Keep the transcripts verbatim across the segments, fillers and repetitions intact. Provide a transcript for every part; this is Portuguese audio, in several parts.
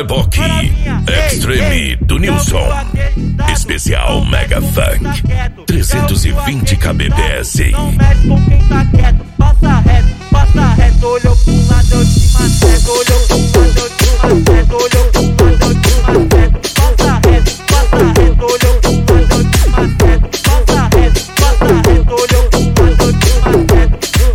Reboque Extreme do Nilson. Especial Mega Funk trezentos e vinte kbps. Não mexe com quem tá quieto. Passa reto, passa reto. Olhou pro lado, eu te maceto. Olhou pro lado, eu te maceto. Olhou pro lado, eu te maceto. Passa reto, passa reto. Olhou pro lado, eu te maceto. Passa reto, passa reto. Olhou pro lado, eu te maceto.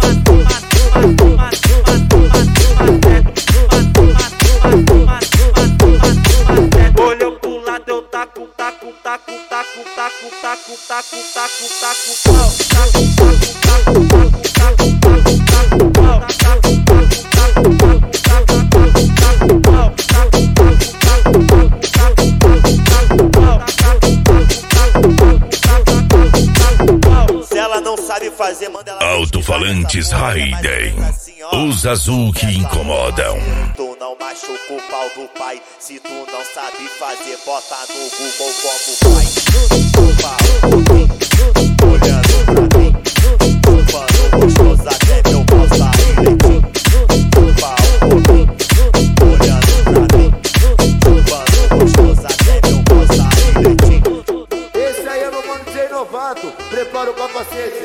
Olhou pro lado, eu taco, taco, taco, taco, taco, taco, taco, taco, taco, pau. Taco, taco, taco, taco, taco, taco, taco, pau. Taco, taco, taco, taco, taco, taco, pau. Taco, taco, taco, taco, taco, taco, pau. Taco, taco, taco, taco, taco, pau. Se ela não sabe fazer, manda ela. Alto-falantes Raiden, os azul que incomodam. Tu não machuca o pau do pai. Se tu não sabe fazer, bota no Google como faz. Pau, olhando pra mim, chupando gostoso até meu pau sair leitinho. Pau, olhando pra mim, chupando gostoso até meu pau sair leitinho. Esse aí é meu mano D J Novato, prepara o capacete.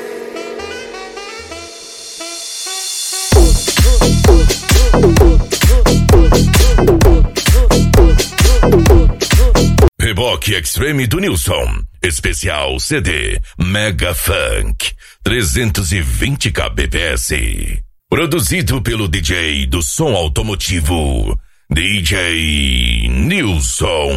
Reboque Extreme do Nilson. Especial C D Mega Funk trezentos e vinte kbps. Produzido pelo D J do som automotivo, D J Nilson.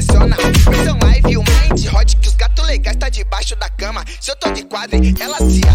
Ela se